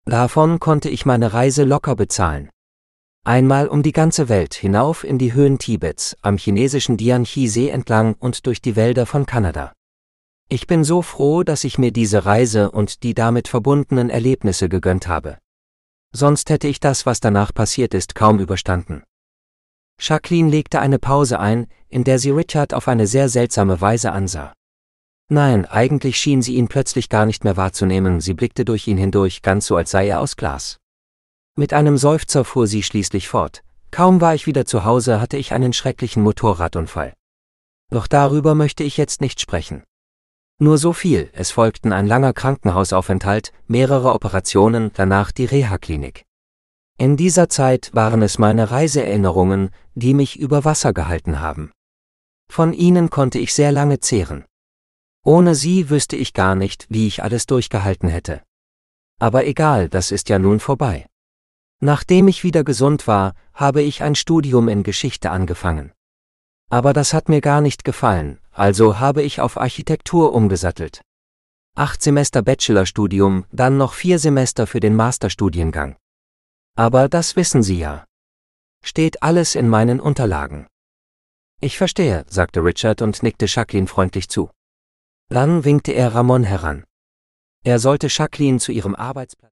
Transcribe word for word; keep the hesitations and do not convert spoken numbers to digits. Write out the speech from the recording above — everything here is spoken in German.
Davon konnte ich meine Reise locker bezahlen. Einmal um die ganze Welt hinauf in die Höhen Tibets, am chinesischen Dianchi-See entlang und durch die Wälder von Kanada. Ich bin so froh, dass ich mir diese Reise und die damit verbundenen Erlebnisse gegönnt habe. Sonst hätte ich das, was danach passiert ist, kaum überstanden. Jacqueline legte eine Pause ein, in der sie Richard auf eine sehr seltsame Weise ansah. Nein, eigentlich schien sie ihn plötzlich gar nicht mehr wahrzunehmen, sie blickte durch ihn hindurch, ganz so als sei er aus Glas. Mit einem Seufzer fuhr sie schließlich fort: Kaum war ich wieder zu Hause, hatte ich einen schrecklichen Motorradunfall. Doch darüber möchte ich jetzt nicht sprechen. Nur so viel, es folgten ein langer Krankenhausaufenthalt, mehrere Operationen, danach die Reha-Klinik. In dieser Zeit waren es meine Reiseerinnerungen, die mich über Wasser gehalten haben. Von ihnen konnte ich sehr lange zehren. Ohne sie wüsste ich gar nicht, wie ich alles durchgehalten hätte. Aber egal, das ist ja nun vorbei. Nachdem ich wieder gesund war, habe ich ein Studium in Geschichte angefangen. Aber das hat mir gar nicht gefallen, also habe ich auf Architektur umgesattelt. Acht Semester Bachelorstudium, dann noch vier Semester für den Masterstudiengang. Aber das wissen Sie ja. Steht alles in meinen Unterlagen. Ich verstehe, sagte Richard und nickte Jacqueline freundlich zu. Dann winkte er Ramon heran. Er sollte Jacqueline zu ihrem Arbeitsplatz